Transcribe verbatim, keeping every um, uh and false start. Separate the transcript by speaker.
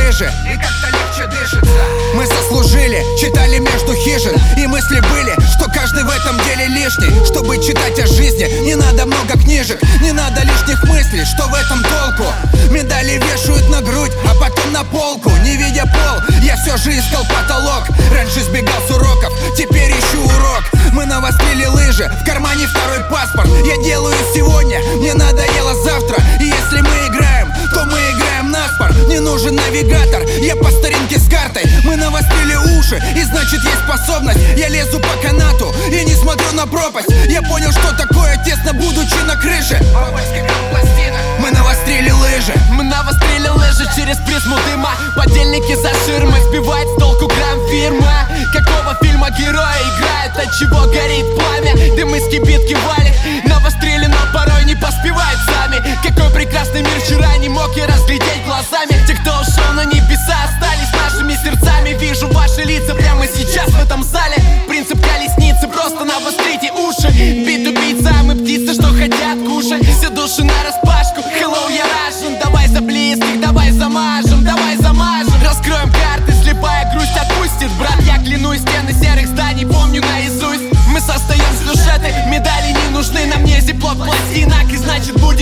Speaker 1: ближе, и как-то легче дышится. Мы заслужили, читали между хижин, и мысли были, что каждый в этом деле лишний. Чтобы читать о жизни, не надо много книжек, не надо лишних мыслей, что в этом толку? Медали вешают на грудь, а потом на полку. Не видя пол, я все же искал потолок. Раньше сбегал с уроков, теперь ищу урок. Мы навострили лыжи, в кармане второй паспорт. Я делаю сегодня, мне надоело завтра. И если мы играем, то мы играем наспор. Не нужен навигатор, я по старинке с картой. Мы навострили уши, и значит есть способность. Я лезу по канату и не смотрю на пропасть. Я понял, что такое тесно, будучи на крыше. Мы навострили лыжи.
Speaker 2: Мы навострили лыжи через призму дыма. Подельники за ширмой сбивает с толку грамм-фирма. Какого фильма героя играет, от чего горит пламя? Дым из кибитки валит. Навострили, но порой не поспевают сами. Какой прекрасный мир вчера не мог я разглядеть глазами. Те, кто ушел на небеса, остались нашими сердцами. Вижу ваши лица прямо сейчас в этом зале. Принцип колесницы, просто навострите уши. Бит убийца, мы птицы, что хотят кушать. Все души нараспашку, hello, я Russian. Давай за близких, давай замажем, давай замажем. Раскроем карты, слепая грусть отпустит. Брат, я клянусь, стены серых зданий помню наизусть. Мы состоим с душетой, медали не нужны. На мне зиплок пластинок, и значит будет